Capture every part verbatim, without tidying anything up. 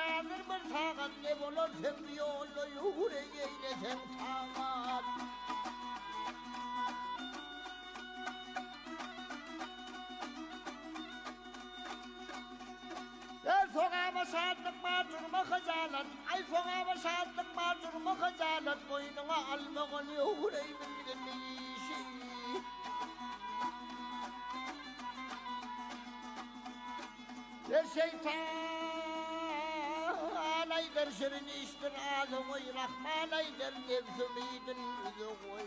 Hazır bir tağat ne bolor sen bir yolu yuhure eylesen tağat. Ey soğama saatlik macurma hacalat, ay soğama saatlik macurma hacalat, boynuma almağın yuhureymin gidemeyişi. Ey şeytan, aydır şirin iştir ağzı koy, Rahman aydır nefsim iydin yüzü koy.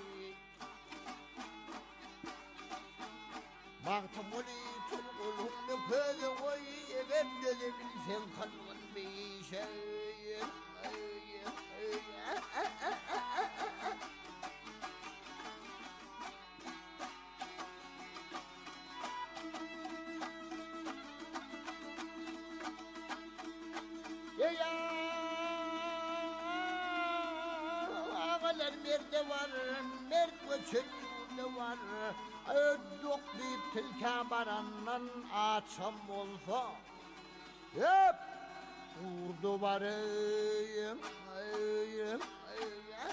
Baktım oli turgulumlu pözü koy, evet gözebilsen kanımın bir şey. Ya ağalar merde var, mert ve çölünde var. Öddük deyip tilka barandan açam olsa hep vurdu varayım. Ayım, ayım.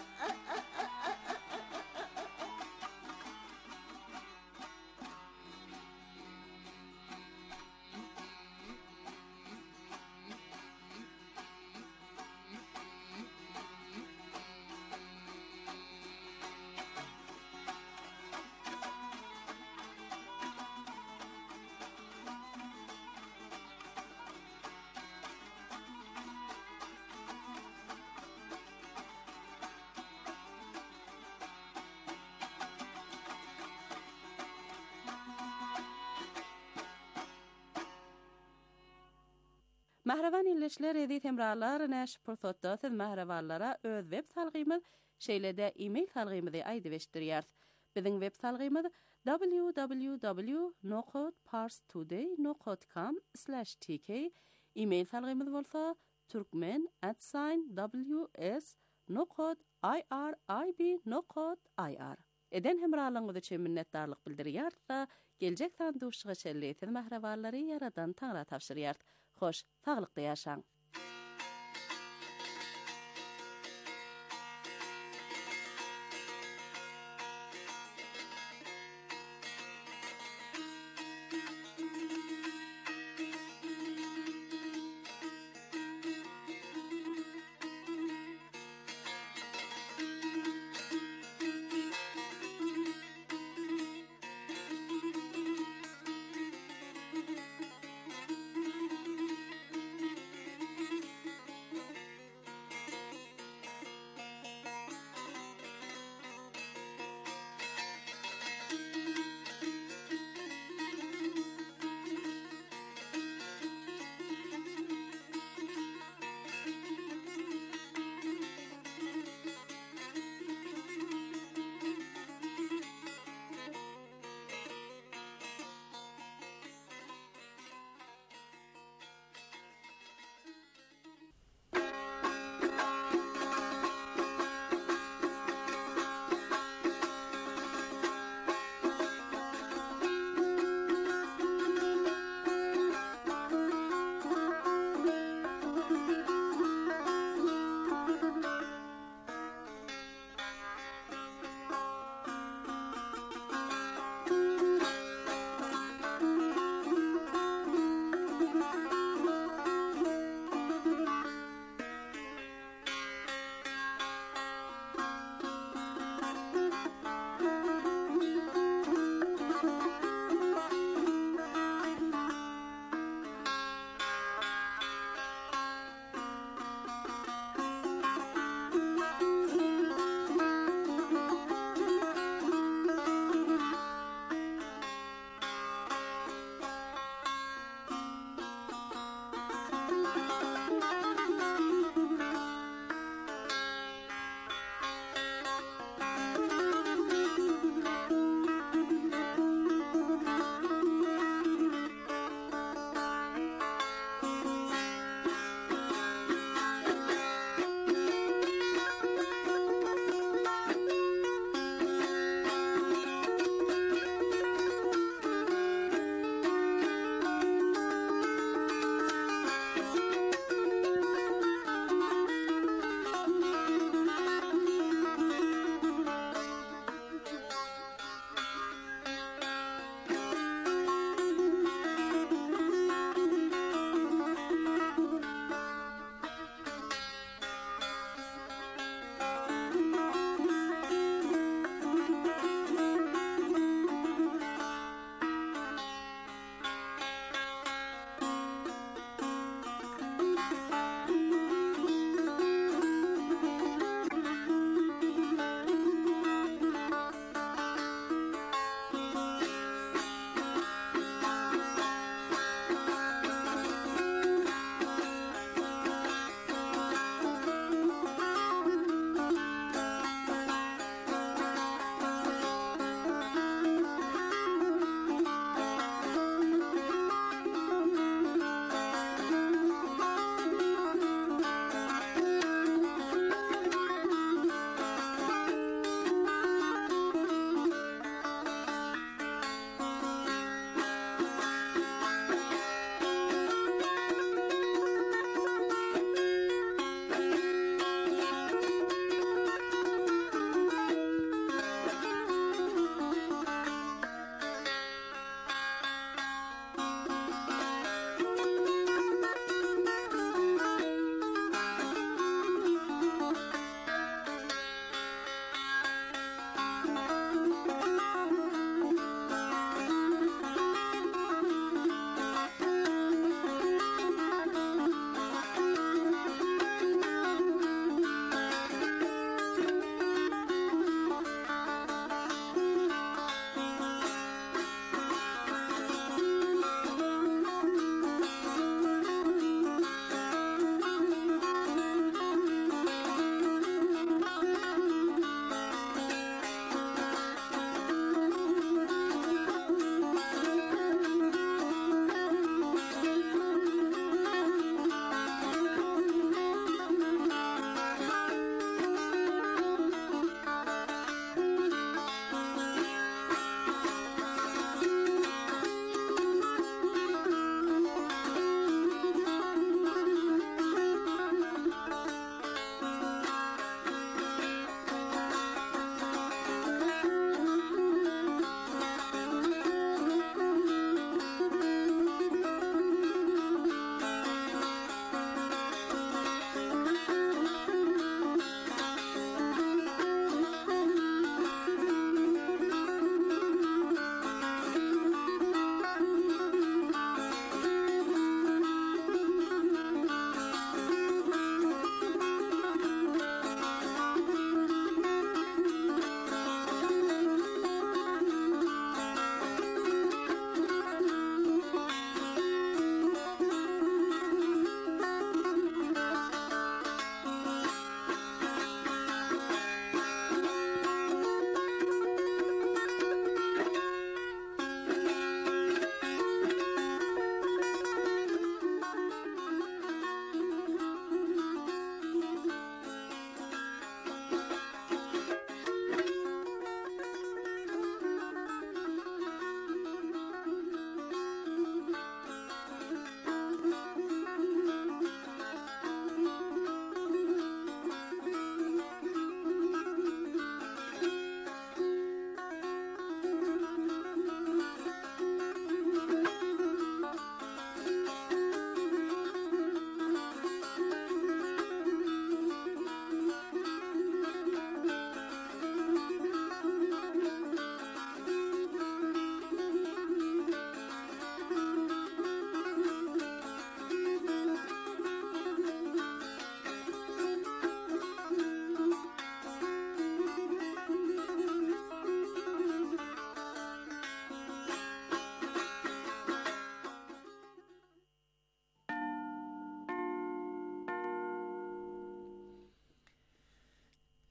Mahravan ilişler edi temralar näş pursatda siz mahravanlara öz web salgymyz şeýlede e-mail salgymyzy aýdybeşdirýär. Biziň web salgymyz w w w nokta parstoday nokta com slash t k. E-mail salgymyz bolsa turkmen at w s nokta i r i b nokta i r. Eden hemralyňyz üçin minnetdarlyk bildirýär-da, geljek sanduşyga şelleýsiz mahrawanlary yaradan taňra tapşyrýar. Hoş, sağlıkda yaşaň.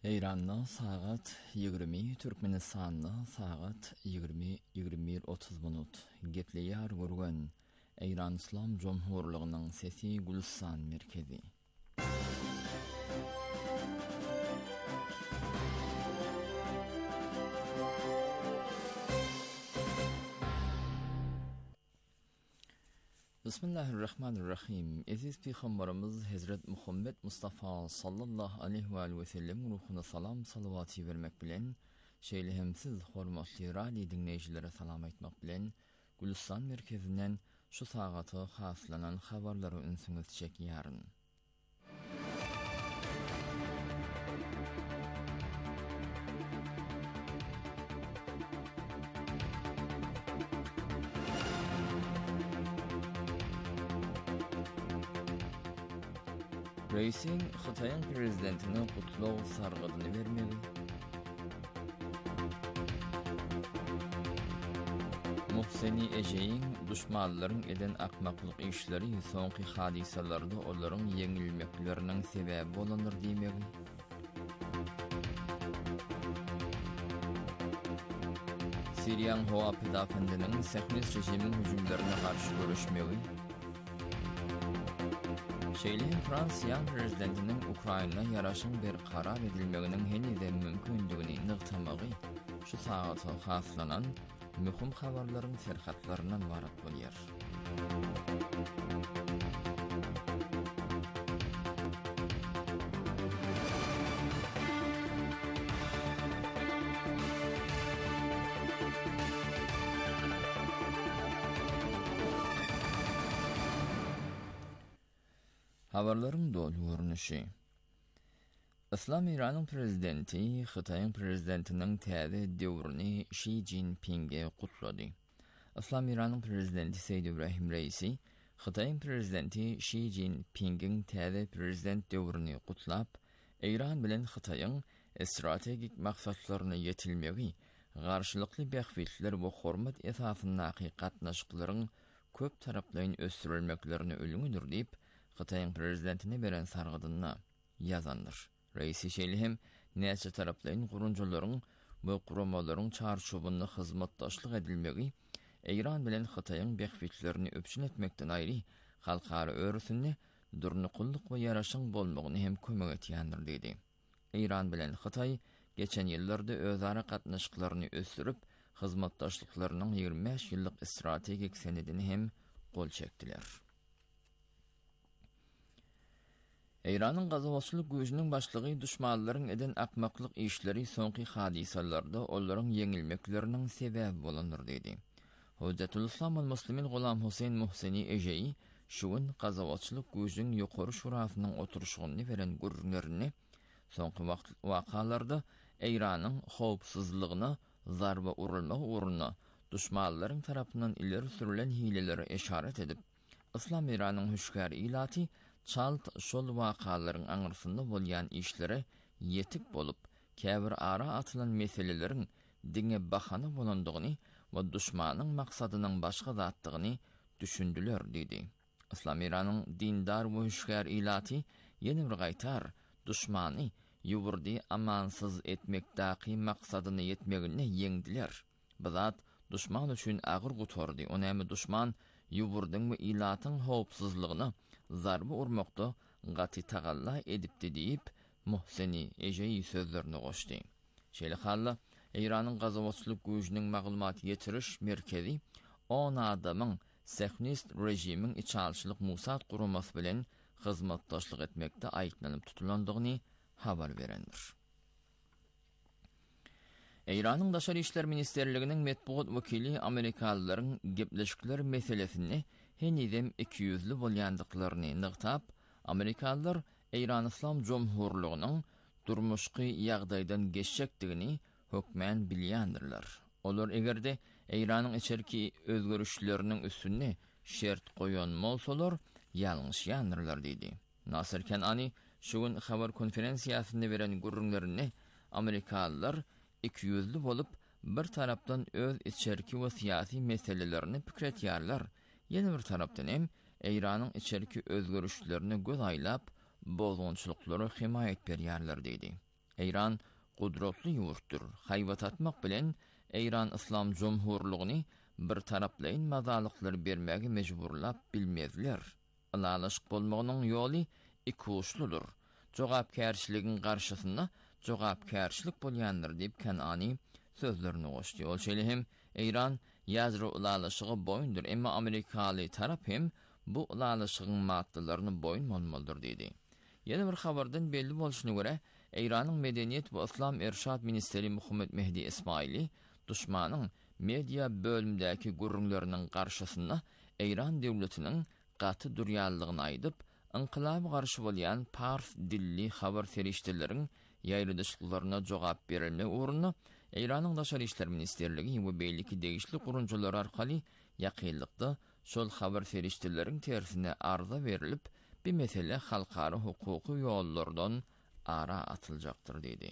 Eýranda sagat ýigirmi, Türkmenistanda sagat ýigirmi ýigirmi bir otuz minut. Gepleýär görgen Eýran Islam Jomhurlygynyň sesi Gülüstan merkezi. Bismillahirrahmanirrahim. Aziz Peygamberimiz Hazret Muhammed Mustafa sallallahu aleyhi ve sellem ruhuna salam salavati vermek bilen, şeýle hem siz hormatly radio dinleýjilere salam aýtmak bilen, Gülüstan merkezinden şu sagaty haslanan habarlary ünsüňiz çekýäryn. Reisin Xitayň prezidentine kutlaw sargydyny bermeli. Muhseni Ejeýin duşmanlaryň eden akmaklyk işleri soňky hadisalarda olaryň ýeňilmekleriniň sebäbi bolandyr diýmeli. Siriýan howa pedafendiniň Sehnis rejiminiň hüjümlerine garşy görüşmegi. Şeýle Fransiýa prezidentiniň Ukraina ýaraşyň bir karar edilmeginiň henüde mümkindigini nygtamagy şu sagaty haslanan mühim habarlaryň serhatlarynyň barat bolýar. Habarlaryň dolu görnüşi. Islam Iranyň prezidenti Xitayň prezidentiniň täze döwrüni Xi Jinping'e gutlady. Islam Iranyň prezidenti Seýid Ibrahim Reisi Xitayň prezidenti Xi Jinping'iň täze prezident döwrüni gutlap, Eýran bilen Xitaýyň strategik maksatlaryny ýetilmegi, garşylykly bähwitler we hormat esasyndaky gatnaşyklaryň köp taraplaryň ösdürilmeklerini ölüňüdür diýip Xitayň prezidentine beren sargydyna ýazandyr. Reisi şeýle hem näçe taraplaryň gurunjalaryň we guramalaryň çarşubyny hyzmatdaşlyk edilmegi, Eýran bilen Xitaýyň bähwitlerini öpçün etmekden aýry halkara örüsini durnukullyk we ýaraşyň bolmagyny hem kömek etýändir diýdi. Eýran bilen Xitaý geçen ýyllarda özara gatnaşyklaryny ösdürip, hyzmatdaşlyklarynyň ýygrimi beş ýyllyk strategik senedini hem gol çekdiler. Eýranyň gazawatçylyk güýjüniň başlygy duşmanlaryň eden akmaklyk işleri soňky hadisalarda olaryň ýeňilmekleriniň sebäbi bolandyr diýdi. Hujjatul Islam we Muslimin Gulam Husayn Muhseni Ejeýi şuň gazawatçylyk güýjüniň ýokary şurasynyň oturuşyny beren gürrünlerini soňky wagt wakalarda Eýranyň howpsuzlygyna zarba urulmagy uruny duşmanlaryň tarapyndan ileri sürülen hileleri eşaret edip, Islam Iranyň hüşgär ilaty çalt şol wakalaryň aňyrsynda bolýan işlere ýetik bolup, käbir ara atylan meseleleriň diňe bahana bolandygyny we duşmanyň maksadynyň başga zatdygyny düşündiler diýdi. Islam Iranyň dindar we hüşgär ilaty ýene bir gaýtar duşmany ýuwurdy amansyz etmekdäki maksadyny ýetmegine ýeňdiler. Bu zat duşman üçin agyr gutardy. Onamy duşman ýuwurdyň we ilatyň howpsuzlygyny zarba urmakda gaty tagalla edipdi diýip Muhseni Ejeýi sözlerini goşdy. Şeýle halla Eýranyň gazawatçylyk güýjüniň maglumat ýetiriş merkezi on adamyň Sehnist rejimiň içalçylyk musat guramasy bilen hyzmatdaşlyk etmekde aýtlanyp tutulandygyny habar berendir. Eýranyň Daşary işler ministerliginiň metbuat wekili Amerikalılaryň gepleşikler meselesini henidem iki yüzlü bolýandyklaryny nygtap, Amerikalılar Eýran Islam Jomhurlygynyň durmuşky ýagdaýdan geçjekdigini hökmen bilýändirler. Olar egerde Eýranyň içerki özgörüşleriniň üstüne şert goýan bolsalar, ýalňyşýandylar diýdi. Nasir Kenani şuň habar konferensiýasynda beren gurrunlaryny Amerikalılar iki yüzlü bolup bir tarapdan öz içerki we syýasy meselelerini pikretýärler. Ýene bir tarapdan hem Eýranyň içerki özgörüşlerini göz aýlap, bozgunçylyklary himayet berýärler diýdi. Eýran gudratly ýurtdur. Haýbat atmak bilen Eýran Islam Jumhurlygyny bir taraplaýyn mazalyklar bermäge mejburlap bilmezler. Alalyşyk bolmagynyň ýoly iki uçludur. Jogapkärçiligiň garşysynda jogapkärçilik bolýandyr diýip Kanani sözlerini goşdy. Ol şeýle hem Eýran ýazry ulalyşygy boýundur, emma Amerikaly tarap hem bu ulalyşygyň maddalaryny boýun bolmalydyr diýdi. Ýene bir habardan belli bolşuny görä, Eýranyň Medeniýet we Islam Erşad ministeri Muhammed Mehdi Ismaili düşmanyň media bölümdäki gurrunlarynyň garşysynda Eýran döwletiniň gaty durýanlygyny aýdyp, inqilab garşy bolýan Pars dilli habar ferişdeleriň ýaýrydyşlyklaryna jogap berilme uğruna Eýranyň Daşary işler ministerligi we beýleki degişli gurunjylar arkaly ýakynlykda şol habar ferişdeleriň tersine arza berilip, bir mesele halkara hukuky ýollardan ara atyljakdyr diýdi.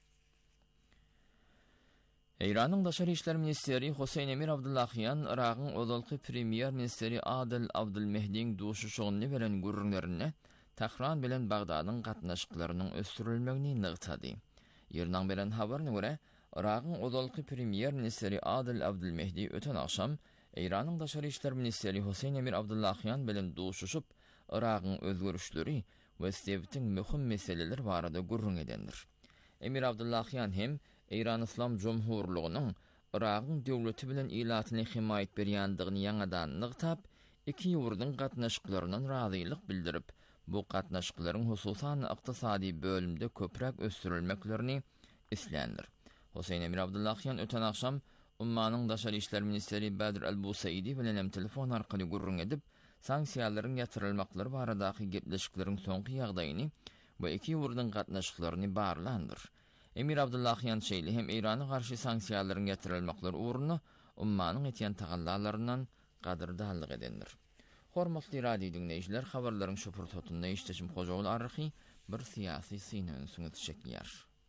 Eýranyň Daşary işler ministeri Hoseýn Emir Abdullahyan Iragyň ozalky premier ministeri Adil Abdulmehdiň duşuşygyny beren gurrunlaryna Tahran bilen Bagdadyň gatnaşyklarynyň ösdürilmegini nygtady. Ýerden beren habaryna görä, Iragyň ozalky premier ministeri Adil Abdulmehdi öten akşam Eýranyň Daşary işler ministeri Hoseýn Emir Abdullahyan bilen duşuşyp Iragyň özgörüşleri we sebitiň möhüm meseleler barada gurrun edendir. Emir Abdullahyan hem Eýran Islam Jumhurlygynyň Iragyň döwleti bilen ilatyny himayet berýändigini ýangadan nygtap, iki ýurduň gatnaşyklarynyň razylyk bildirip, bu gatnaşyklaryň hususan ykdysady bölümde köprek ösdürilmeklerini islendir. Hoseýn Emir Abdullahyan öten akşam Ummanyň Daşary işler ministeri Badr al-Busaidi bilen hem telefon arkaly gurrun edip, sanksiýalaryň ýatyrylmaklary baradaky gepleşikleriň soňky ýagdaýyny we iki ýurduň gatnaşyklaryny barlandyr. Emir Abdullahyan şeýle hem Eýrana garşy sanksiýalaryň ýatyrylmaklary uğruna ummanyň etýän tagallalaryndan gadyrdanlyk edendir. Hormatly radio dinleýijiler, habarlaryň şu pursatyny eşdeşim Hojaul Arhy bir syýasy syny süňe çekýär.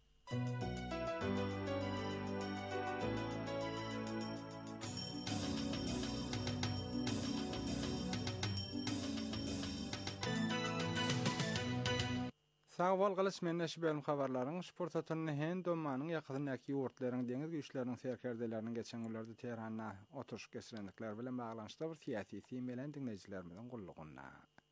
Sağ bol galyş menneş bölüm habarlaryň sportatyny hen domanyň ýakyndaky ýurtlaryň deňiz güýçleriniň serkerdeleriniň geçen günlerde Tehranna oturuş geçirendikler bilen baglanşda bir syýasy syýmelen dinleýijilerimiň gullugyna.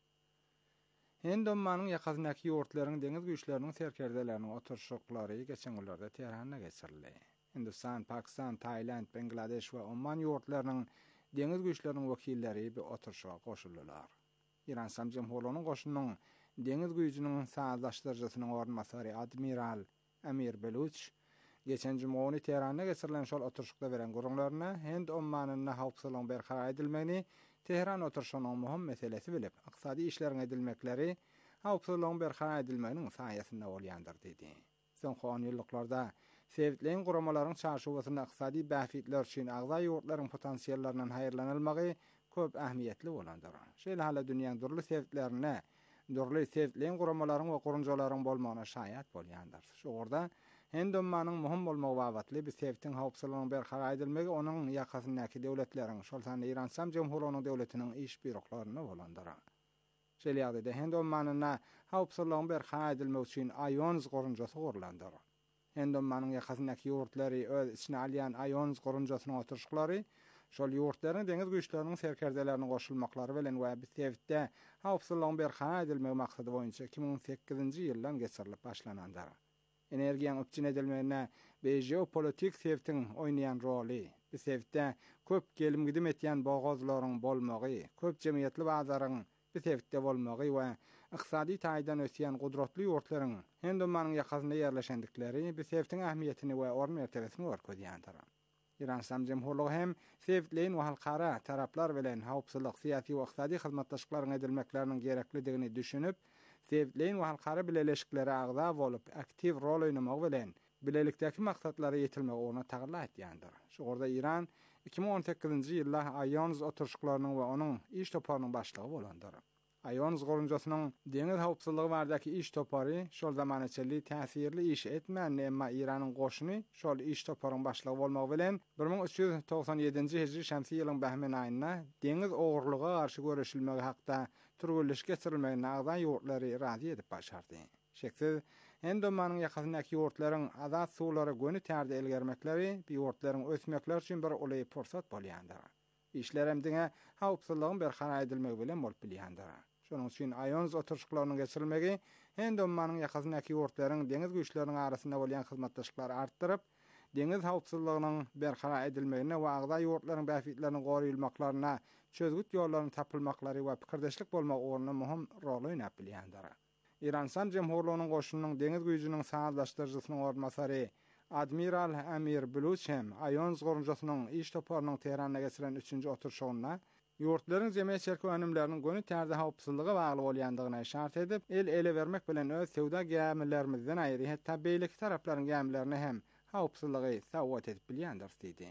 Hen domanyň ýakyndaky ýurtlaryň deňiz güýçleriniň serkerdeleriniň oturuşoklary geçen günlerde Tehranna geçirildi. Hindistan, Pakistan, Tayland, Bangladeş we Oman ýurtlarynyň deňiz güýçleriniň wekilleri bir oturuşa goşuldylar. İran Islam Jumhurlygynyň goşunynyň Deniz güýjüniň sazlaşdyrjysynyň ornmasary Admiral Amir Beluch geçen juma Tehran'a geçirilen şol oturuşda beren gurunlaryna Hind ommanyna hawpsylygyň berhara edilmegini Tehran oturuşynyň möhüm meselesi bilip, ykdysady işleriň edilmekleri hawpsylygyň berhara edilmeginiň saýasynda bolýandyr dedi. Soňky on ýyllyklarda sevitlen guramalaryň çarşuwasyna ykdysady bähfitler üçin agza ýurtlaryň potensiýallarinden haýyrlanylmagy köp ähmiýetli bolandyr. Şeýle hala dünýäň durly sevitlerine Dörli sevitlen guramalaryň we gurunjalaryň bolmagyna şaýat bolýandyr. Şurada Hind ommanyň möhüm bolmagy wagtly bir sevitiň hawpsylygyň berhara edilmegi onuň ýakasyndaky döwletleriň, şolsan Eýran Islam Jumhurlygynyň döwletiniň iş büroklaryny bolandyr. Şeýle ýagdaýda Hind ommanyna hawpsylygyň berhara edilmegi üçin Ayonz gurunjasy gurlandyr. Hind ommanyň ýakasyndaky ýurtlary öz içine alýan Ayonz gurunjasynyň oturuşklary şol ýurtlaryň deňiz güýçleriniň serkerdelerine goşulmaklary bilen we bir sevitde hawpsylygyň berhara edilmegi maksady boýunça iki ming on sekizinji ýyldan geçirilip başlanandyr. Energiýaň öpçün edilmegine we jeopolitik sevitiň oýnaýan roli, bir sevitde köp gelim gidim etýän bagazlaryň bolmagy, köp jemgyýetli bazaryň bir sevitde bolmagy we ykdysady taýdan ösýän gudratly ýurtlaryň hem domanyň ýakasynda ýerleşendikleri bir sevitiň ähmiýetini we orny mertebesini görkezýändir. İran Islam Jumhurlygy hem sevitlen we halkara taraplar bilen hawpsylyk, syýasy we ykdysady hyzmatdaşlyklaryň edilmekleriniň gereklidigini düşünüp, sevitlen we halkara bileşikleri agza bolup aktiv rol oýnamak bilen bilelikdäki maksatlary ýetilmegi ugruna taýýarla etýändir. Şurada İran iki ming on sekizinji ýylda Ayonz oturuşklarynyň we onuň iş toparynyň başlygy bolandyr. Ayonz gurunjasynyň deňiz hawpsylygy baradaky iş topary şol zamanaçyly täsirli iş etmän, emma İranyň goşuny şol iş toparyň başlygy bolmagy bilen bir ming üç ýüz toksan ýedinji hijri şämsi ýylyň Bahman aýyna deňiz ogurlygy garşy görüşilmegi hakda türgüleş geçirilmegine agza ýurtlary razy edip başardy. Şeksiz, en domanyň ýakasyndaky ýurtlaryň azat suwlary göni tärde elgermekleri bir ýurtlaryň ösmekler üçin bir olay pursat bolýandyr. İşler emdiňe hawpsuzlygyň berhana edilmegi bilen bolup bilýändir. Şonuň üçin ayons oturşyklarynyň geçirilmegi en domanyň ýakasyndaky ýurtlaryň deňiz güýçleriniň arasynda bolýan hyzmatdaşlyklary artdyryp, deňiz hawpsuzlygynyň berhana edilmegine we agda ýurtlaryň bäfitlerini goraýylmaklaryna çözgüt ýollaryny tapylmaklary we pikirdeşlik bolmak ornuny muhim rol oýnap bilýändir. İran-San Jemhurluğunun goşunynyň deňiz güýjüniň sanalaşdyrjysynyň ornmasary Admiral Amir Bluchem ayons gorunjasynyň iş toparynyň Teheranda geçiren üçünji oturşugyna ýurtlaryň jemgyýet çerki önümleriniň göni tärde hawpsuzlygy bagly bolýandygyna işaret edip, el ele vermek bilen öz sewda gämelerimizden aýry hatda beýleki taraplaryň gämelerini hem hawpsuzlygy sawat edip bilýändir diýdi.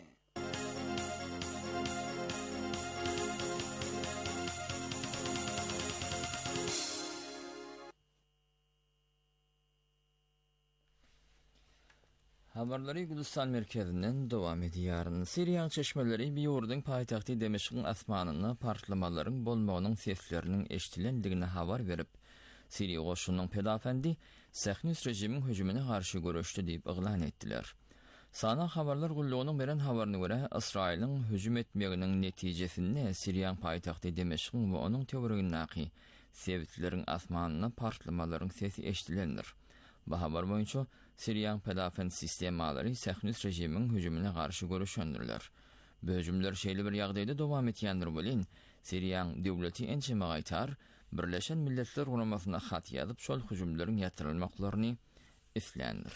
Habarlary Gülüstan merkezinden dowam edýär. Siriýanyň çeşmeleri bir ýurduň paýtagty Demeşkiň asmanyny partlamalaryň bolmagynyň sesleriniň eşitilendigine habar berip, Siriýa goşunynyň pedafendi Sahnus rejimiň hüjümine garşy görüşdi diýip eglan etdiler. Sana habarlar gullugynyň beren habaryna görä, Israýlyň hüjüm etmeginiň netijesinde Siriýanyň paýtagty Demeşkiň we onuň töweregindäki sewitleriň asmanyny partlamalaryň sesi eşitilendir. Bu habar boýunça Siriýanyň pedafend sistemalary Sahnus rejimiň hüjümine garşy görüşendirler. Bu hüjümler şeýle bir ýagdaýda dowam etýändir bilen, Siriýanyň döwleti ençeme gaýtar, Birleşen Milletler Guramasyna hat ýazyp, şol hüjümleriň ýatyrylmaklaryny islendir.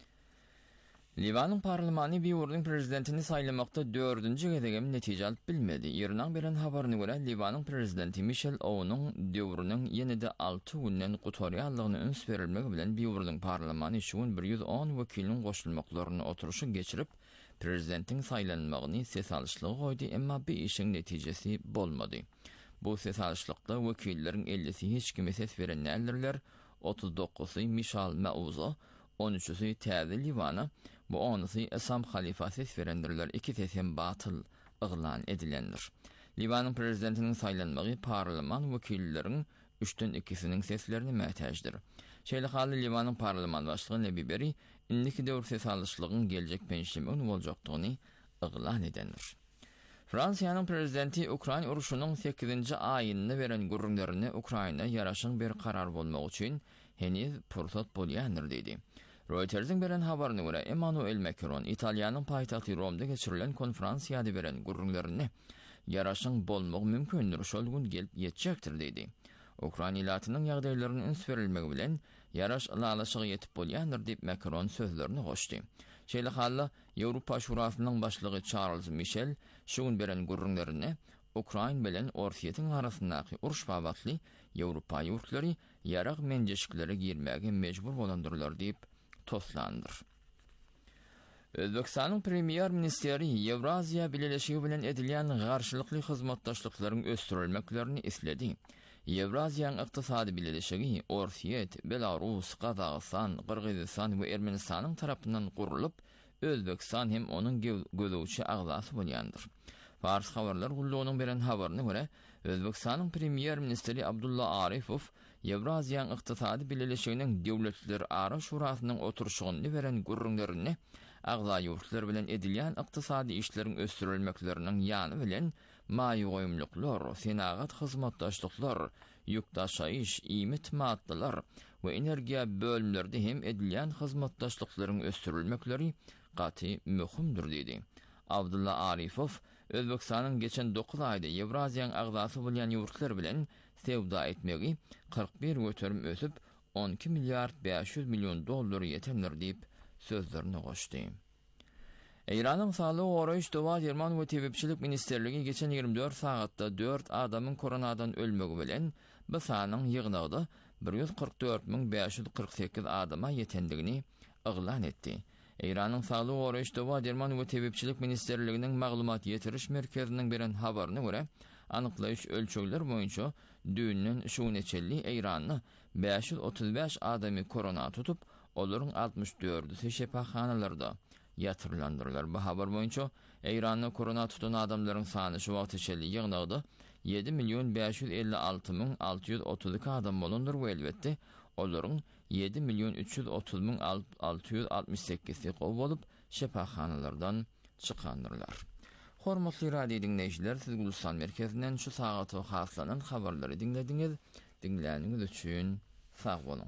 Libanyň parlamentary bir ýurduň prezidentini saýlamakda dördünji gezegem netije alyp bilmedi. Ýerden beren habaryna görä, Libanyň prezidenti Michel Aoun'un döwrüniň ýene-de alty günden gutarýanlygyny üns berilmegi bilen bir ýurduň parlamentary şuň bir ýüz on wekiliniň goşulmaklaryny oturuşy geçirip, prezidentin saýlanmagyny ses alışlygy goýdy, emma bir işiň netijesi bolmady. Bu ses alışlykda wekilleriň ellisi hiç kime ses berenlerler, otuz dokuzy Michal Mauzo, on üçüsi Täze Livana, bu onusi Esam Khalifa ses verendirler, iki sesem batıl ıglan edilendir. Libanyň prezidentiniň saýlanmagy parlament wekilleriň üçten ikisiniň seslerini mätäjdir. Şeýle haly Libanyň parlament başlygy Nebi Berri, indiki döwür ses alışlygyň geljek pençlemegini boljakdygyny ıglan edendir. Fransiýanyň prezidenti Ukraina uruşunyň sekizinji aýyny beren gurrunlaryny Ukraina ýaraşyň bir karar bolmak üçin heniz pursat bolýandyr diýdi. Reuters'in beren habaryna görä, Emmanuel Macron Italiýanyň paýtagty Romda geçirilen konferensiýada beren gurrunlaryny ýaraşyň bolmak mümkindir, şol gün gelip ýetjekdir diýdi. Ukraina ilatynyň ýagdaýlaryny üns berilmegi bilen ýaraş alalaşygy ýetip bolýandyr diýip Macron sözlerini goşdy. Şeýle hally Ýewropa Şurasynyň başlygy Charles Michel şu gün beren gurrunlaryny Ukraina bilen Orsiýetiň arasyndaky uruş babatly Ýewropa ýurtlary ýarag menjeşikleri girmäge mejbur bolandyrlar diýip toslandyr. Özbekistanyň premier ministeri Ewraziýa bileşigi bilen edilýän garşylykly hyzmatdaşlyklaryň ösdürilmeklerini isledi. Ewraziýanyň ykdysady bileşigi Orsiýet, Belarus, Gazagystan, Kyrgyzstan we Ermenistanyň tarapyndan gurulyp, Özbekistan hem onuň gözlegçi agzasy bolýandyr. Fars habarlar gullugynyň beren habaryna görä, Özbekistanyň premier ministeri Abdullah Arifow Ewraziýanyň ykdysady bileşiginiň döwletler ara şurasynyň oturşugyny beren gurrunlaryny agza ýurtlar bilen edilýän ykdysady işleriň ösdürilmekleriň ýany bilen maýy goýumluklar, senagat hyzmatdaşlyklar, ýükdaşaýyş, iýmit maddalar we energiýa bölümlerinde hem edilýän hyzmatdaşlyklaryň ösdürilmekleri gaty möhümdir diýdi. Abdullah Arifow Özbekistanyň geçen dokuz aýda Ewraziýanyň agzasy bolýan ýurtlar bilen sewda etmegi kırk bir götürüm ösüp on iki milyard beş yüz milyon dollar yetenler diýip sözlerini goşdy. Iranyň Saglyk Goraýyş Dowa Derman we Tebepçilik Ministerligi geçen ýygrimi dört sagatda dört adamyň koronadan ölmegi bilen bu sanyň ýygnagda bir yüz kırk dört bin beş yüz kırk sekiz adama yetendigini eglan etdi. Iranyň Saglyk Goraýyş Dowa Derman we Tebepçilik Ministerliginiň maglumat ýetiriş merkeziniň beren habaryna görä, anyklaýyş ölçegler boýunça düýünden şu neçeli Iranyň beş yüz otuz beş adamy korona tutup, olaryň altmış dördü şepaxanalarda ýatyrlandyrlar. Bu habar boýunça Iranyň korona tutan adamlaryň sany şu wagt içeli ýygnagda yedi milyon beş yüz elli altı bin altı yüz otuz iki adam bolundur we elbetde Olaryň ýedi milyon üç ýüz otuz min alty ýüz altmyş sekkizi gowy bolup şepaxanalardan çykandyrlar. Hormatly radio dinleýijiler, siz Gulistan merkezinden şu sagata haslanan habarlary dinlediňiz. Dinläniňiz üçin sag bolun.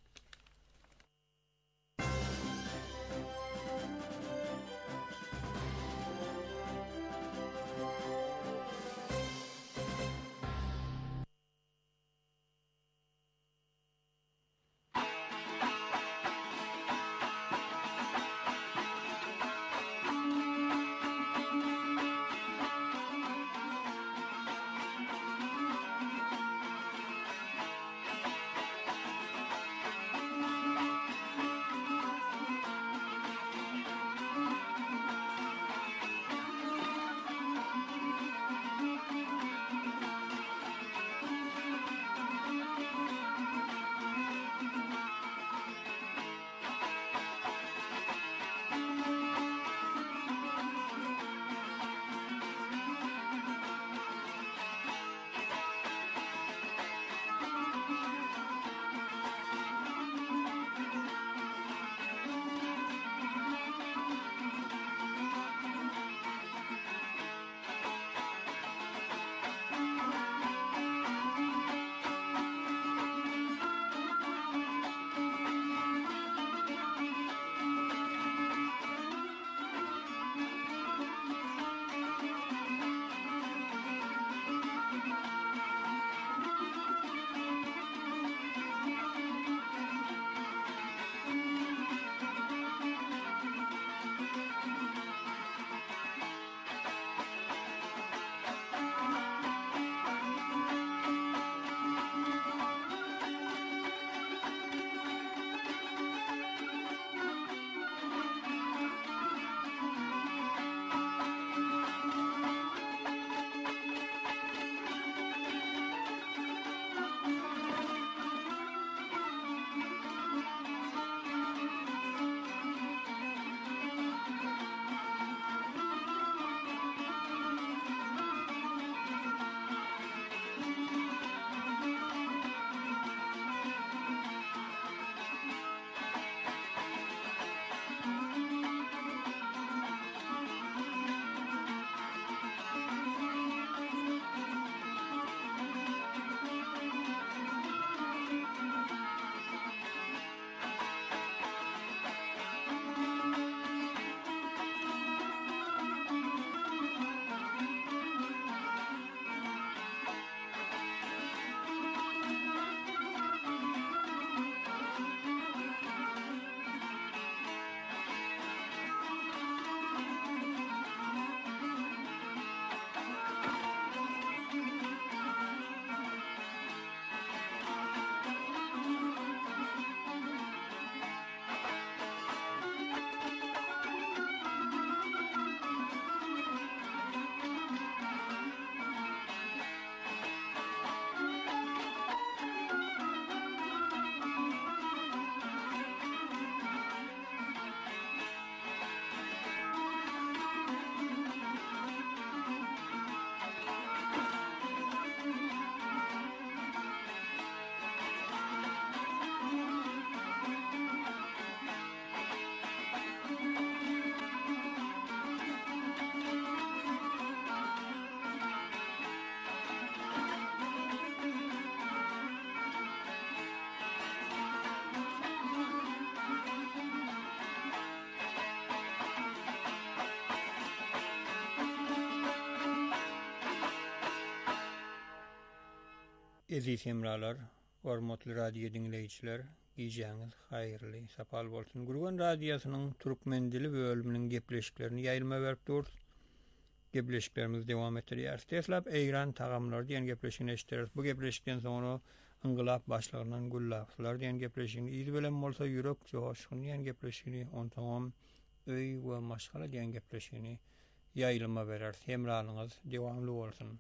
Eziz hemralar, hormatly radio dinleyijiler, giýýäňiz haýyrly, sapal bolsun. Gurgan radiosynyň türkmen dili bölüminiň gepleşiklerini ýaýylma berip dur. Gepleşiklerimiz dewam etdirýär. Teslap Eýran tagamlar diýen gepleşigini eşitdirýär. Bu gepleşikden soňra inqilab başlygynyň gullaplar diýen gepleşigini, ýüz bilen bolsa ýürek joşgun diýen gepleşigini, ontaňam öý we maşgala diýen gepleşigini ýaýylma berer. Hemralyňyz dewamly bolsun.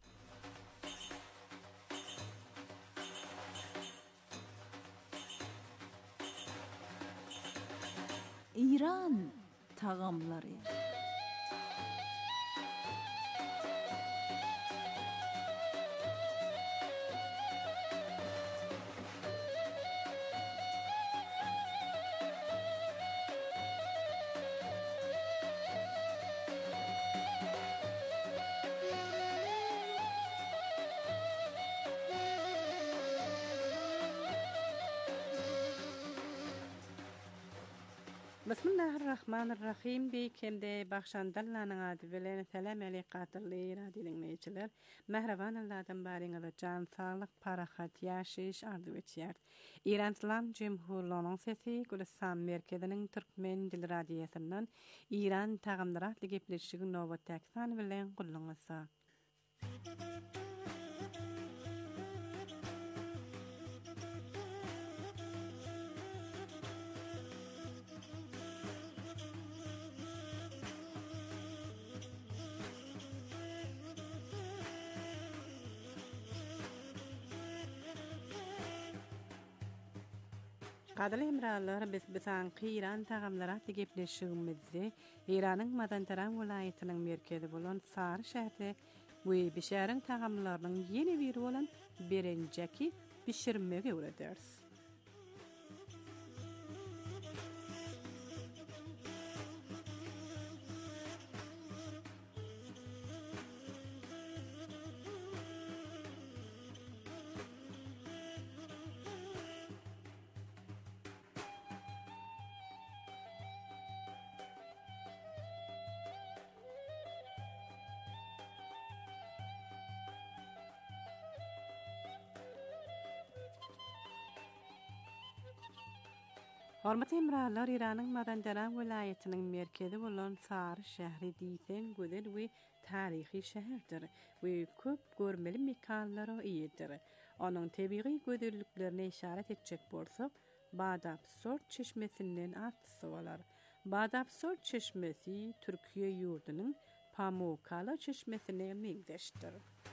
İran tagamları. Bismillahirrahmanirrahim. Beýkemde başandallanyň ady bilen selam aleykatyly radio dinleýijiler. Mehreban Allahdan baryňyza jan saglyk, parahat, ýaşaýyş ardy geçýär. İran İslam Jumhuriyetining sesi Gülistan merkeziniň türkmen dil radiosynyň İran tagamlara gepleşigi nowatdaky sany bilen gullanýsa. Gadal emralar biz bisan İran tagamlara gepleşigimizde İranyň Mazandaran welaýatynyň merkezi bolan Sary şäherinde we bu şäheriň tagamlarynyň ýeni biri bolan berenjeki pişirmege öwrederiz. Hormatly emralar, İranyň Mazandaran welaýatynyň merkezi bolan Sary şäheri diýsen gözel we taryhy şäherdir we köp görmeli mekanlara iýedir. Onuň tebigy gözelliklerine işaret etjek bolsak, Badapsor çeşmesinden atysy bolar. Badapsor çeşmesi Türkiýe ýurdunyň Pamukkala çeşmesine meňzeşdir.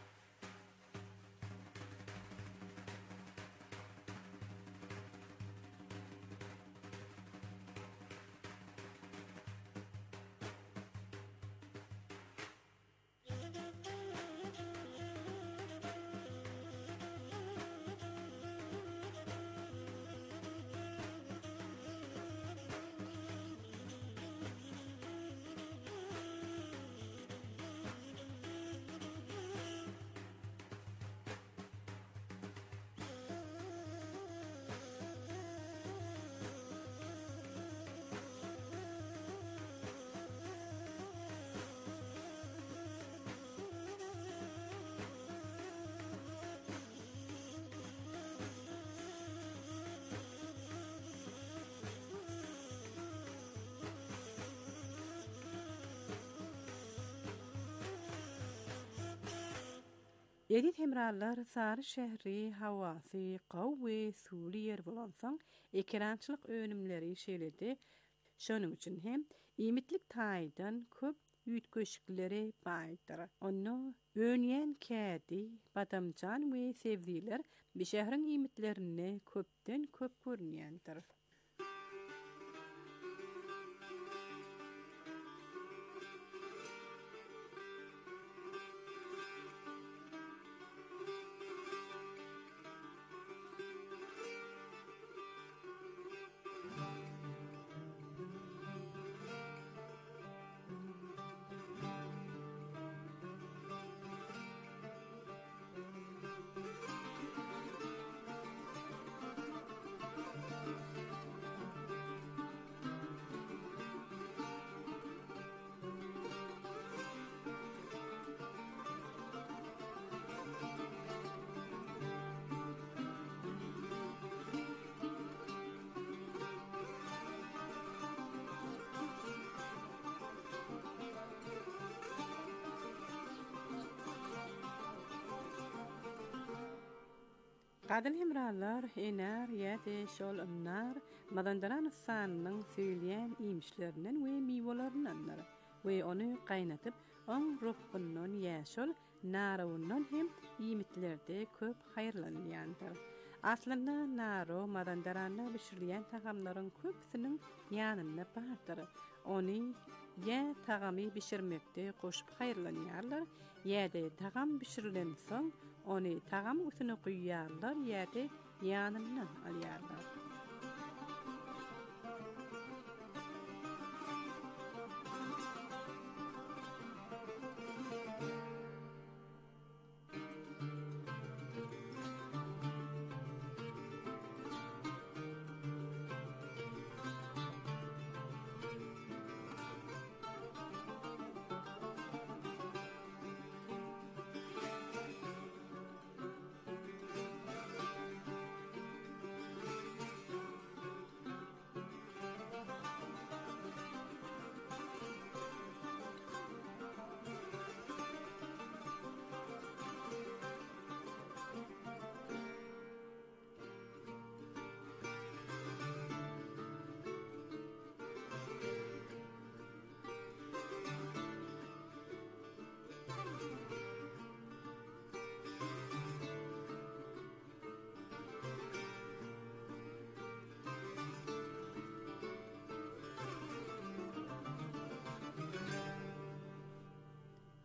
Edit hemrallar Sary şäheri hawasy gawy suwly yer bolansaň ekrançylyk önümleri şeýledi. Şonuň üçin hem imitlik taýdan köp ýütgeşikleri baýdyr. Onu önýän kädi, badamjan we sevdiler bu şäheriň imitlerini köpden köp görnýändir. Gadal hemrallar ener ýa-da şol ymnar Mazandaran sanynyň söýleýän iýmişlerinden we miwalaryndandyr we ony gaýnatyp oň ruhundan ýaşol narawundan hem iýmitlerde köp haýyrlanýandyr. Aslynda naro Mazandaranda bişirilýän tagamlaryň köpsiniň ýanynda bardyr. Ony ýa tagamy bişirmekde goşup haýyrlanýarlar, ýa-da tagam bişirilen soň ony tagam üstüne guýýarlar ýa-da ýanyndan alýarlar.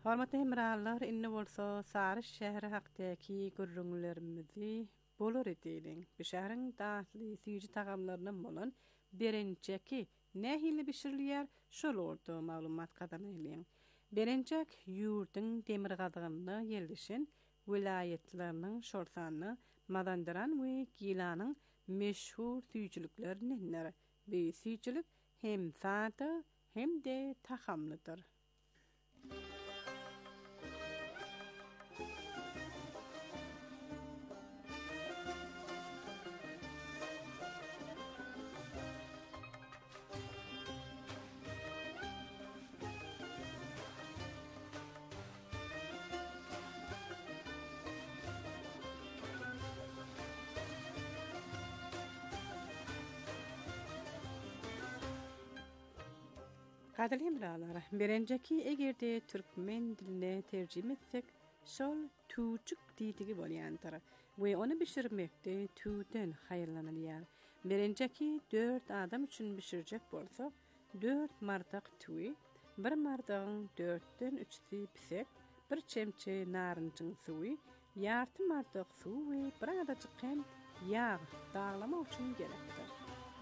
Hormatly hemrallar, inne bolsa Sarı şäheri hakdaky gürrüňlerimizi bolar edýän. Bu şäheriň daşly süýji tagamlarynyň bolan birinjeki nähili bişirilýär, şol orda maglumat kazanaýlan. Birinjek ýurtyň demir gazygyny ýeldişen vilayetleriniň şorsanyny Mazandaran we Gilanyň meşhur süýjilikleriniň bir süýjilik hem sady hem de tahamlydyr. Gadal hemralar, birinjeki egerde türkmen diline terjime etsek, şol tuğçuk diýdigi bolýandyr we onu bişirmekde tüden haýyrlanylýar. Birinjeki dört adam üçin bişirjek bolsa, dört mardak tüwi, bir mardagyň dörtden üçi pisek, bir çemçe narynjyň suwy, ýarty mardak suw we bir adajyk hem ýağ dağlamak üçin gerekdir.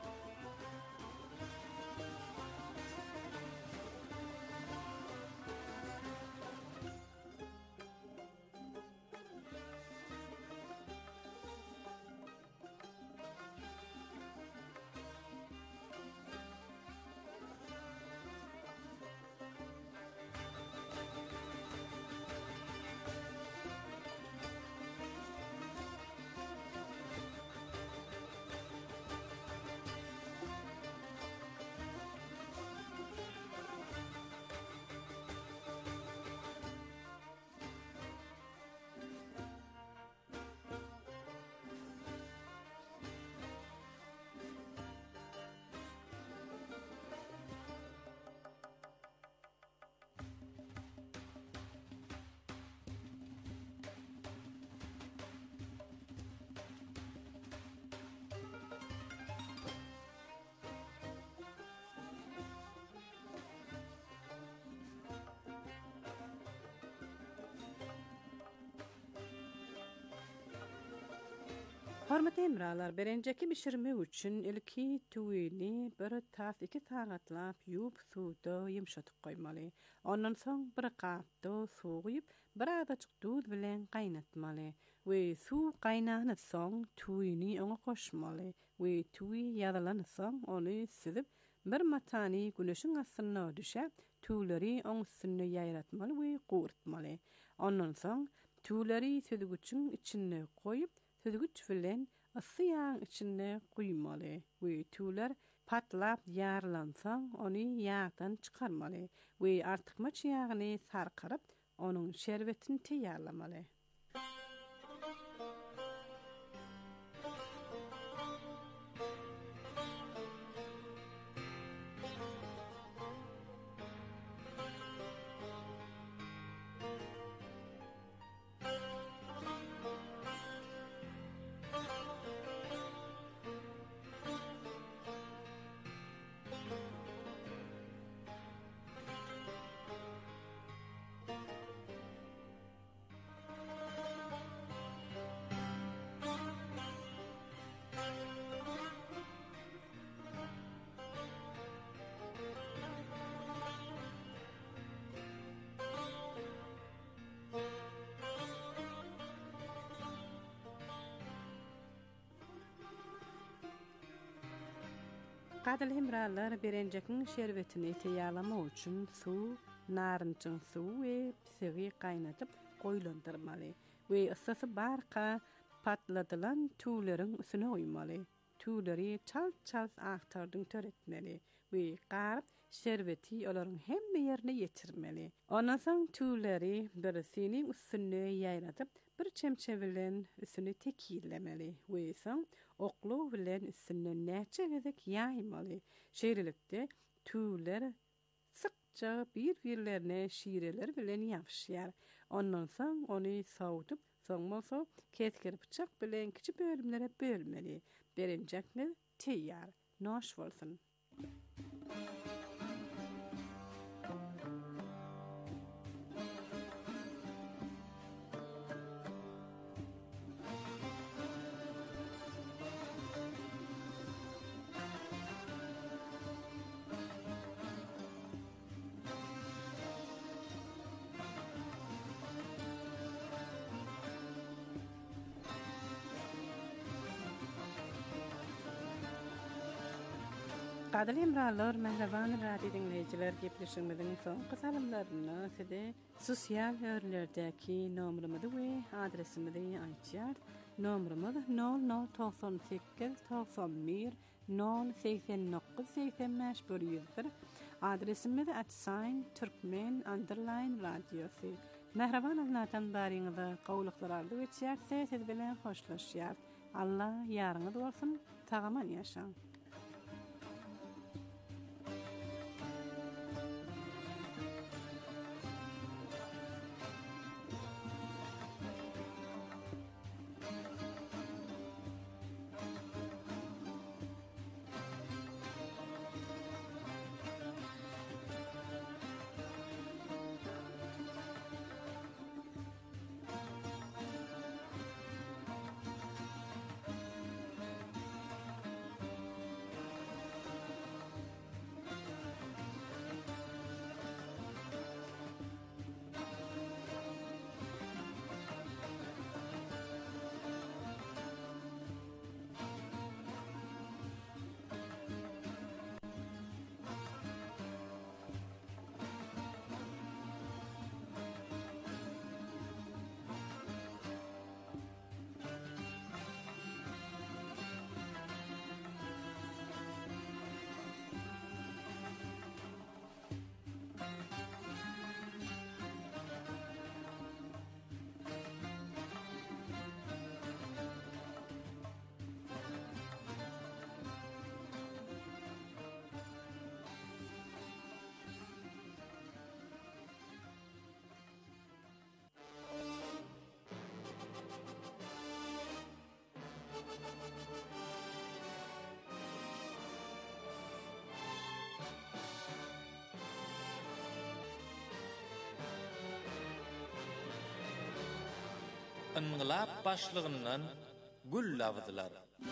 Hormatly hemralar, birinjeki bişirme üçin ilki tüwini bir tas iki sagatlap ýuwup suwda ýumşatyp goýmaly. Ondan soň bir gapda suw guýup, bir adajyk dud bilen gaýnatmaly we suw gaýnany soň tüwini oňa goşmaly we tüwi ýadylan soň ony süzüp bir matany güneşiň astyna düşäp, tüwleri oň üstüne ýaýratmaly we gowurtmaly. Ondan soň tüwleri süzgüçiň içine goýup, süzgüç bilen ysy ýağ içine guýmaly we tüwler patlap ýarlansaň ony ýağdan çykarmaly we artykmaç ýagyny sarkaryp onuň şerbetini teýýarlamaly. Gadal hemralar birinjekiň şerbetini teýýarlamak üçin suw, narynjyň suwy we pisigi gaýnatyp goýlandyrmaly we ysysy barka patladylan tüwleriň üstüne goýmaly. Tüwleri çal-çal aktardyň töretmeli we garyp şerbeti olaryň hemme ýerine ýetirmeli. Ondan soň tüwleri birisini üstüne ýaýratyp bir çemçe bilen üstüne tekillemeli we soň oklu bilen üstüne näçe gezek ýaýmaly. Şeýlelikde tüwler sykça bir-birlerine şireler bilen ýapyşýar. Ondan soň ony sowutup, soňmasa ketgir bıçak bilen kiçi bölümlere bölmeli. Birinjekni teýýar. Noş bolsun. Qadirli imralar, mehriban radio dinleyiciler, gepleşimizin son kısalımlarını size sosyal örlerdeki nomrumuzu ve adresimizi aytýar. Nomrumuz nol nol doksan sekiz doksan bir nol seksen dokuz seksen beş bir. Adresimiz at sign Türkmen underline radyosu. Mehriban anlatan baryňyza gowluklardy geçýärse siz bilen hoşlaşýar. Allah ýarňyz bolsun. Tagaman ýaşaň. Inqilab başlığından gül lavzylar.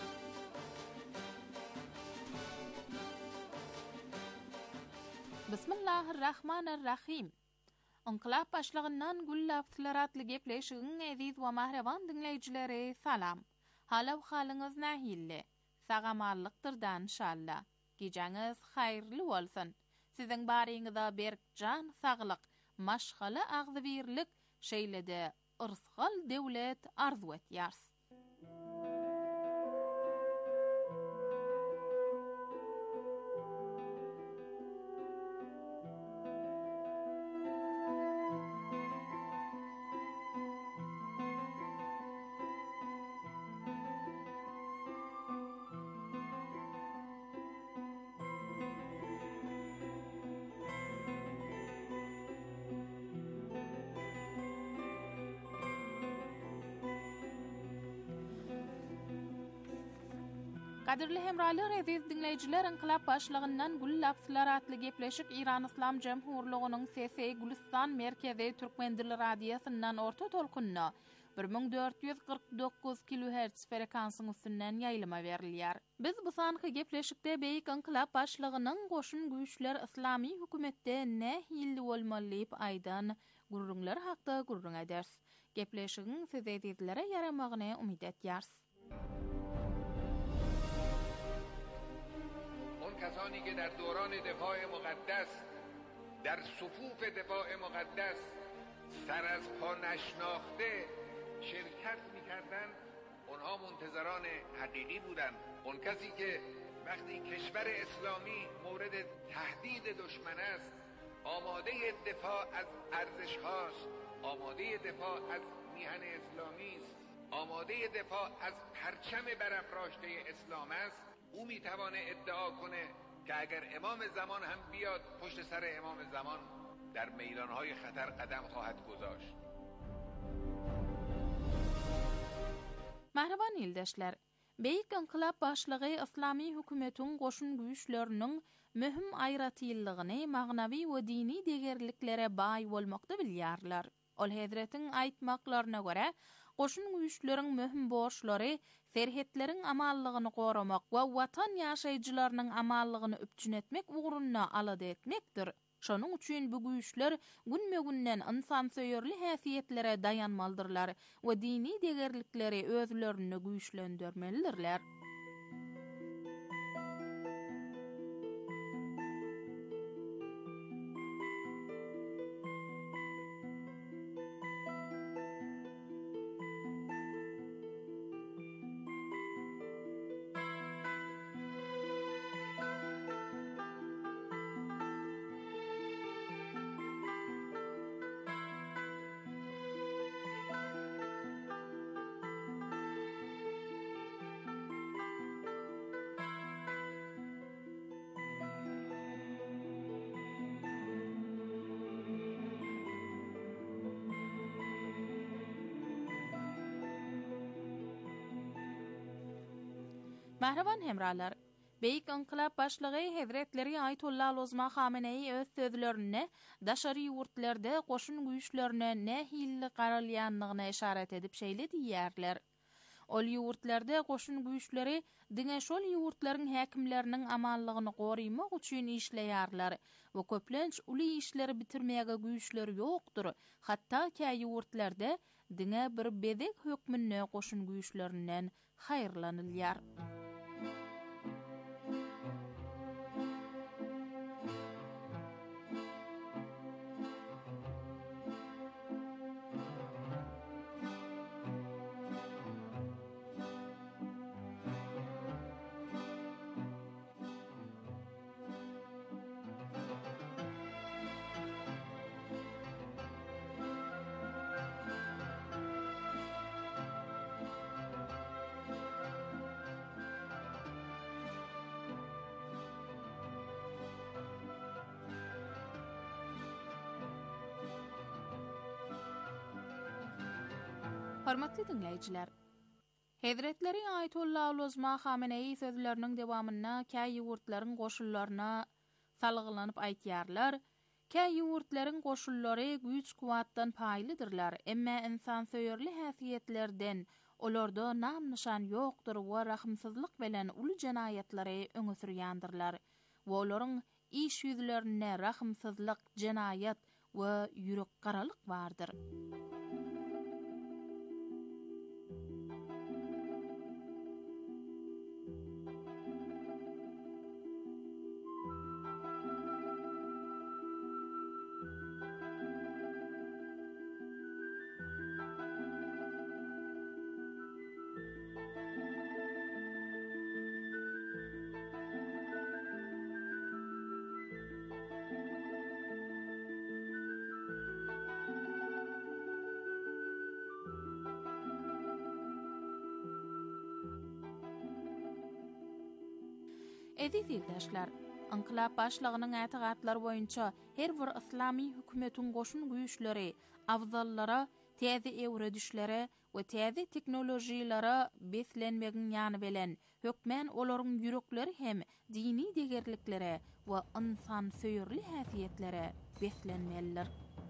Bismillahirrahmanirrahim. Inqilab başlığından gül lavzylar atly gepleşigiň eziz we mahreban dinleýijileri salam. Halaw halyňyz nähille? Sagamallıktyrdan inşallah. Geceňiz haýyrly bolsun. Siziň baryňyzda berkjan, saglyk, maşgala agzybirlik şeýlede ırsgal devlet arzu etýär. Qadirli hemralar, aziz dinleyijiler, inqilab başlygyndan gül lapslar atly gepleşik İran İslam Jemhurlygynyň S S Gülistan merkezi Türkmen dili radiosundan orta tolkunna bir ming dört ýüz kırk dokuz kilohertz frekansyň üstünden ýaýlyma berilýär. Biz bu sanky gepleşikde beýik inqilab başlygynyň goşun güýçler islami hökümetde nähili bolmaly aýdan gurrunlar hakda gurrun eders. Gepleşigiň siz edizlere yaramagyny umyt etýärs. کسانی که در دوران دفاع مقدس در صفوف دفاع مقدس سر از پا نشناخته شرکت می‌کردند اونها منتظران حقیقی بودند. اون کسی که وقتی کشور اسلامی مورد تهدید دشمن است آماده دفاع از ارزش‌هاست، آماده دفاع از میهن اسلامی است، آماده دفاع از پرچم برافراشته اسلام است، او میتوانه ادعا کنه که اگر امام زمان هم بیاد پشت سر امام زمان در میدانهای خطر قدم خواهد گذاشت. Mahreban ildeşler, beýik inqilab başlygy islami hökümetiň goşun güýçleriniň möhüm aýratyllygyny magnawy we dini degerliklere baý bolmakda bilýärler. Ol Hazretiň aýtmaklaryna görä, goşun güýçleriň möhüm borçlary serhetleriň amallygyny goramak we watan ýaşaýjylarynyň amallygyny üpçün etmek ugrunna alada etmekdir. Şonuň üçin bu güýçler günme-günden insan söýerli häsiýetlere dayanmaldyrlar we dini degerlikleri özlerini güýçlendirmelidirler. Mahraban hemralar, Beýik inqilab başlygy Hazretleri Ayetullah Ozma Hamenei öz sözlerine daşary ýurtlarda goşun güýçlerine nähilli garalýanlygyna işaret edip şeýle diýýärler. Ol ýurtlarda goşun güýçleri diňe şol ýurtlaryň häkimleriniň amanlygyny gorymak üçin işleýärler we köplenç uly işleri bitirmäge güýçleri ýokdur. Hatda käý ýurtlarda diňe bir bedek hökmüne goşun güýçlerinden haýrlanylýar. Hormatly dinleyijiler, Hazretleri Ayetullah Ozma Hamenei sözleriniň dewamyna käý ýurtlaryň goşullaryna salgylanyp aýtýarlar. Käý ýurtlaryň goşullary güýç kuwatdan paýlydyrlar, emma insan söýerli häsiýetlerden olarda nam nişan ýokdur we rahmsyzlyk bilen uly jenaýatlary öňe sürýändyrlar. We olaryň iş ýüzlerine rahmsyzlyk, jenaýat we ýürek garalyk bardyr. Eziz ýurtdaşlar, inqilab başlygynyň ätigatlary boýunça her bir islami hökümetiň goşun güýçleri awzallara, täze ewre düşlere we täze teknologiýlara beslenmegiň ýany bilen hökmen olaryň ýürekleri hem dini degerliklere we insan söýerli häsiýetlere beslenmeliler.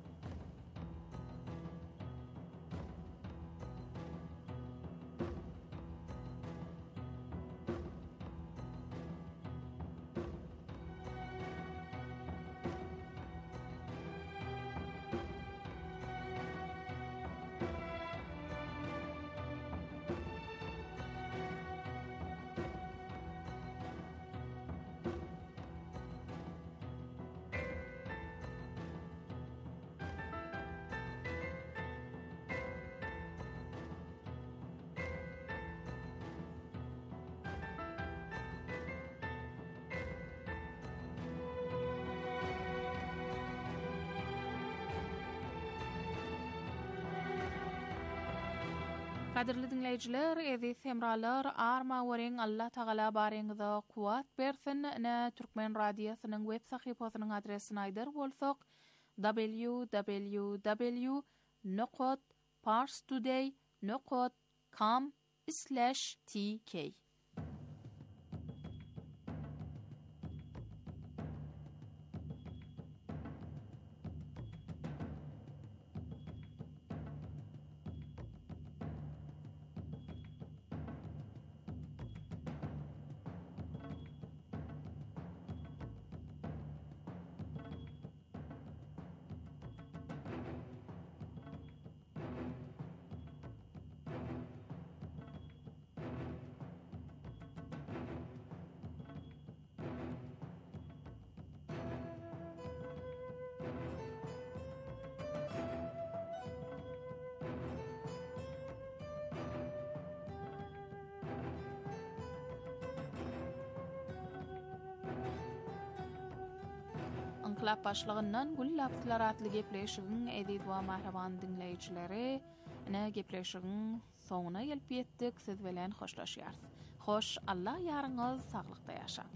Kadirli dinleyijiler, eziz hemralar, arma wering Allah Taala bareňize kuwat bersin. Ne Türkmen radiosynyň web sahypasynyň adresini aýdar bolsak, w w w nokta parstoday nokta com slash t k. inqilab başlygyndan gullaplar atly gepleşigiň eziz we mahraban dinleýijileri, ine gepleşigiň soňuna gelip ýetdik. Siz bilen hoşlaşýarys. Hoş, Allah ýaryňyz saglykda ýaşa.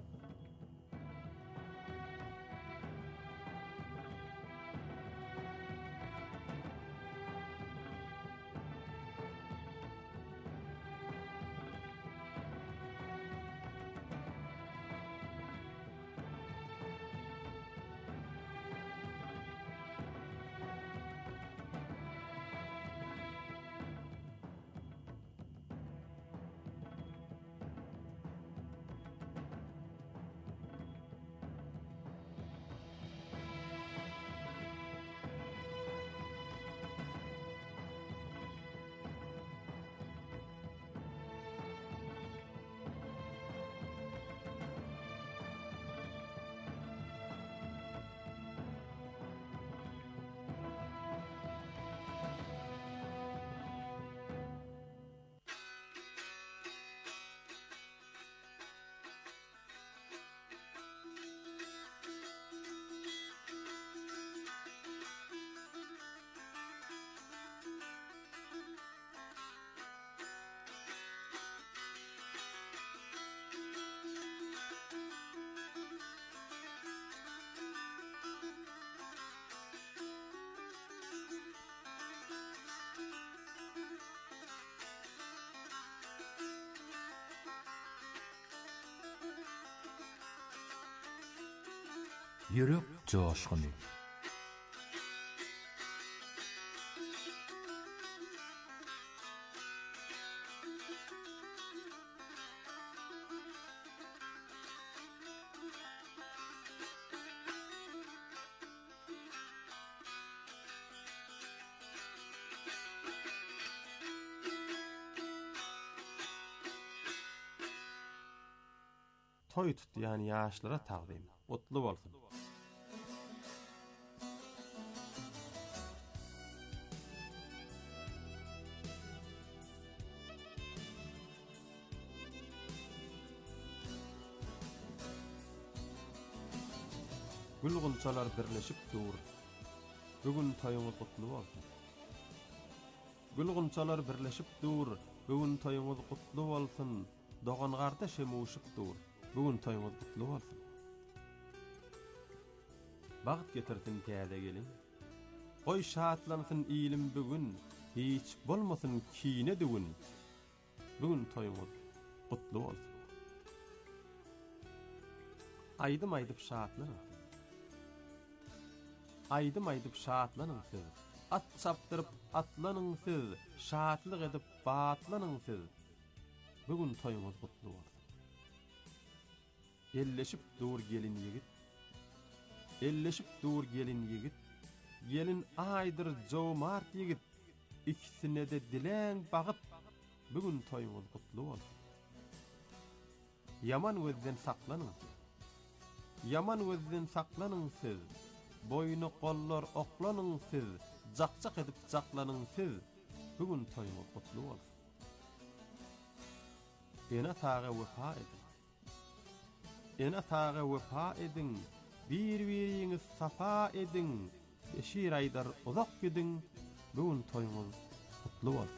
Yürek coşkunu. Toy tutýan ýaşlara taqdim. Otly bolsun. Gülgunçalar birleşip dur. Bugün toýuňyz gutly bolsun. Gülgunçalar birleşip dur. Bugün toýuňyz gutly bolsun. Dogan garda şemuşyk dur. Bugün toýuňyz gutly bolsun. Bagyt getirsin täze gelin. Goý şatlansyn ilim bugün. Hiç bolmasyn kine dügün. Bugün toýuňyz gutly bolsun. Aýdym aýdyp şatlanyň. Aýdym aýdyp şatlanyň siz. At çapdyryp atlanyň siz. Şatlyk edip batlanyň siz. Bugün toýuňyz gutly bolsun. Elleşip dur gelin yigit. Elleşip dur gelin yigit. Gelin aýdyr jowmart yigit. İkisine de dileň bagyp bugün toýuňyz gutly bolsun. Yaman gözden saklanyň. Yaman gözden saklanyň siz. Boynu gollar oklanyň siz. Jakjak edip jaklanyň siz. Bugün toýuňyz gutly bolsun. Ena tağa wefa edin. Ena tağa wefa edin. Bir-biriňiz safa edin. Beşir aýdar uzak gidin. Bugün toýuňyz gutly bolsun.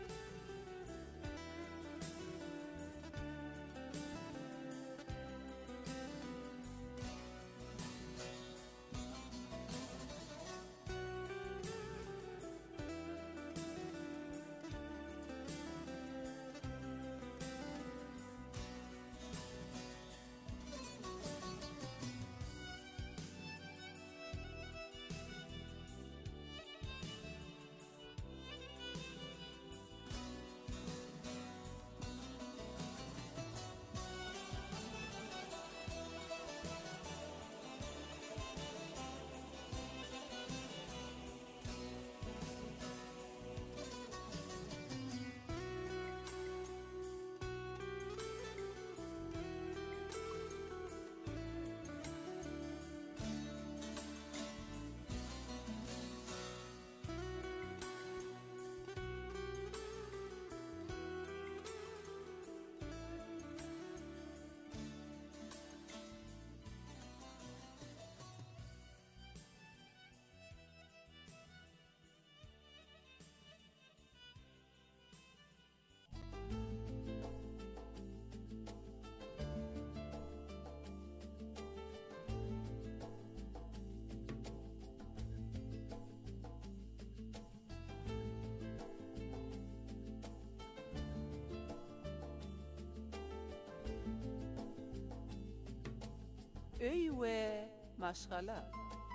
Öy we maşgala.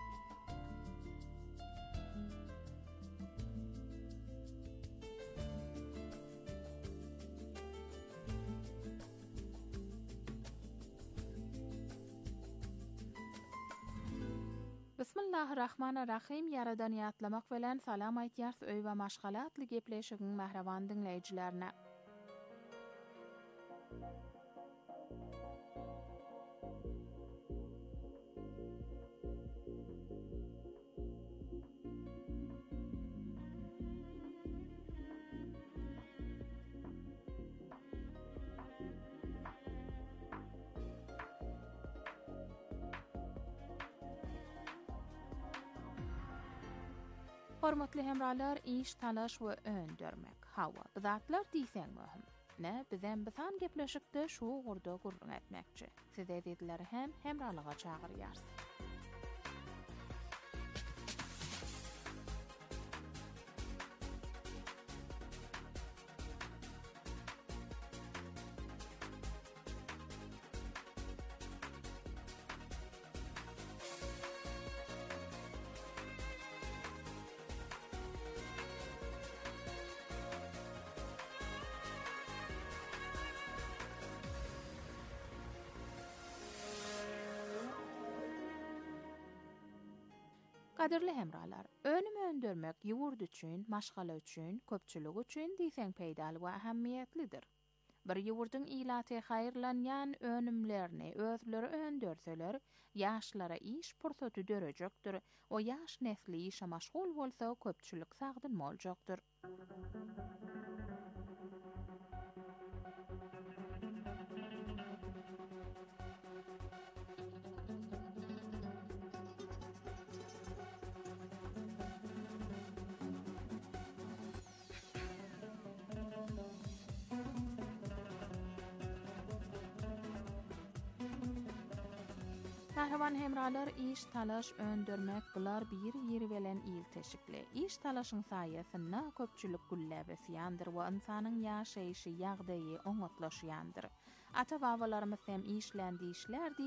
Bismillahirrahmanirrahim. Yaradan ýatlamak bilen salam aýtýar öý we maşgala atly gepleşigiň mähreban dinleýijilerine. Hormatly hemralar, iş, talaş we öndürmek. Hawa, bu zatlar diýsen möhüm. Ne, bizem bisan gepleşikde şu gurda gurrun etmekçi. Size dedileri hem hemralyga çagyrýar. Qadirli hemralar, önüm öndürmek ýurt üçin, maşgala üçin, köpçülük üçin diýsen peýdaly we ähemmiýetlidir. Bir ýurdyň ilaty haýyrlanýan önümlerini özleri öndürseler, ýaşlara iş pursaty dörejekdir. O ýaş nesli işe maşgul bolsa köpçülük sagdyn boljakdyr. Nähwan hemralar iş talaş öndürmek bular bir ýeri bilen ilteşikli. İş talaşyň saýasynda köpçülük güllebesýändir we insanyň ýaşaýyşy ýagdaýy oňatlaşýandyr. Ata-babalarymyz hem işlendi işlerdi